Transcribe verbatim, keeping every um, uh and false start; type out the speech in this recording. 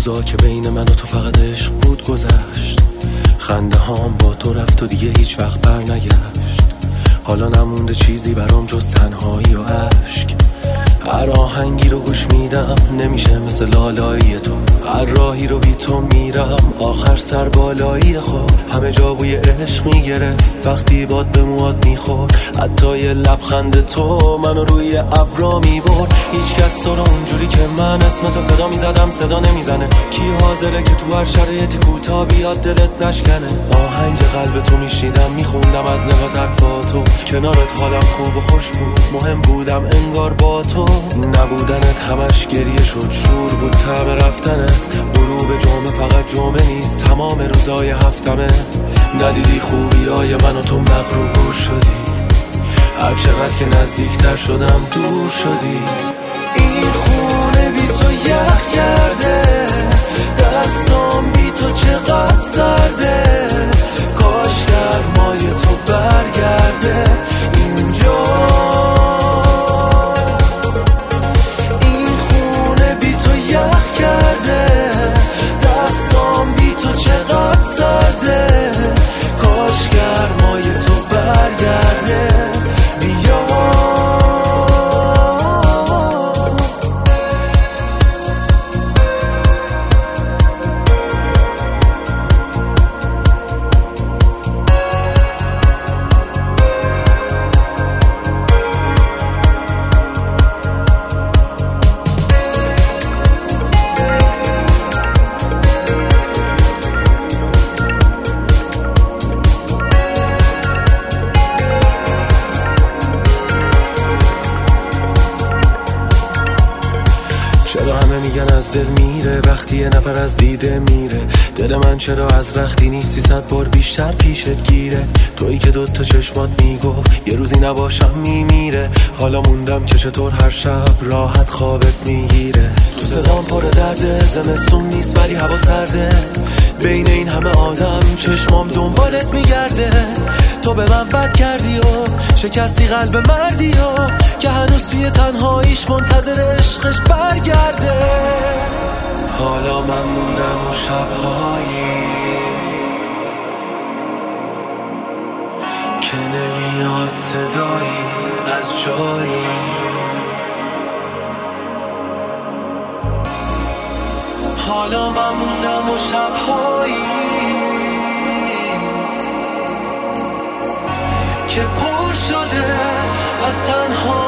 روزا که بین من و تو فقط عشق بود گذشت، خنده هام با تو رفت و دیگه هیچ وقت بر نگشت. حالا نمونده چیزی برام جز تنهایی و عشق. هر آهنگی رو گوش میدم نمیشه مثل لالایی تو، هر راهی رو بی تو میرم آخر سر بالایی خود. همه جا بوی عشق میگرفت وقتی باد به موات میخورد، حتی یه لبخند تو منو روی ابرا میبرد. هیچ کس تو رو اونجوری که من اسم تو صدا میزدم صدا نمیزنه. کی حاضره که تو هر شرایطی کوتا بیاد دلت نشکنه؟ آهنگ قلب تو میشیدم میخوندم از نگاه طرفاتو، کنارت حالم خوب و خوش بود، مهم بودم انگار با تو. نبودنت همش گریه شد، شور بود طعم رفتنت. غروب جمعه فقط جمعه نیست، تمام روزای هفتمه. ندیدی خوبی های من و تو مغرور شدی، هر چقدر که نزدیکتر شدم دور شدی. این خونه بی تو یخ کرده، دستام بی تو چقدر سرده. کاش گرمای تو برگرده اینجا. این خونه بی تو یخ کرده، دستام بی تو چقدر سرده. کاش گرمای تو برگرده بیا. چرا همه میگن از دل میره وقتی یه نفر از دیده میره؟ دل من چرا از وقتی نیستی صد بار بیشتر پیشت گیره؟ تویی که دوتا چشمات میگفت یه روزی نباشم میمیره. حالا موندم که چطور هر شب راحت خوابت میگیره. تو صدام پر درده، زمستون نیست ولی هوا سرده. بین این همه آدم چشمام دنبالت میگرده. تو به من بد کردی و شکستی قلب مردی و که هنوز توی تنهاییش منتظر عشقش برگرده. حالا من موندم و شبهایی که نمیاد صدایی از جایی. حالا من موندم و شبهایی که پر شده از تنها